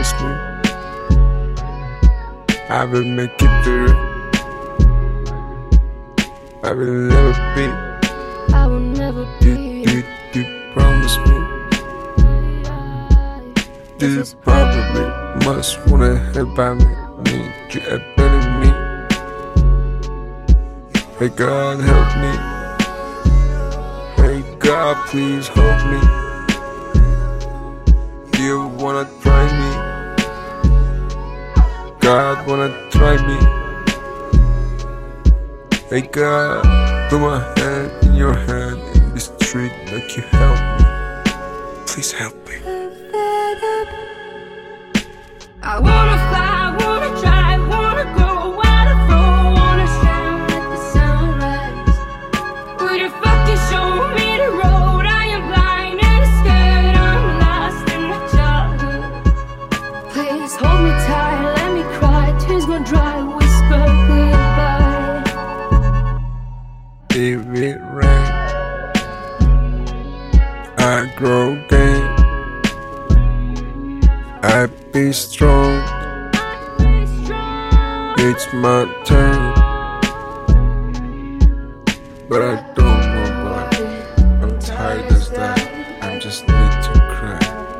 promise me I will make it through. I will never be. I will never be. You promise me. This is probably much wanna help by me. Need you abandon me. Hey God, help me. Hey God, please help me. You wanna try me? God wanna try me. Hey God, put my hand in your hand in the street like you help me. Please help me. I wanna fly, wanna try, wanna go, wanna flow, wanna shine like the sunrise. Would you fucking show me the road? I am blind and scared, I'm lost in my childhood. Please hold me tight, let me cry, tears gon' dry, whisper goodbye. If it rain, I grow gain. I be strong. It's my turn, but I don't know why. I'm tired as that. I just need to cry.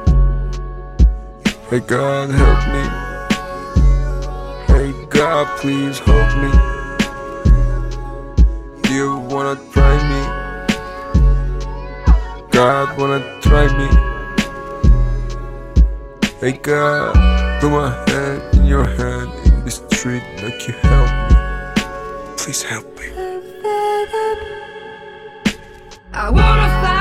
Hey God, help me. Hey God, please help me. You wanna try me? God wanna try me. Hey God, put my hand in your hand in the street like you help me. Please help me. I wanna fly.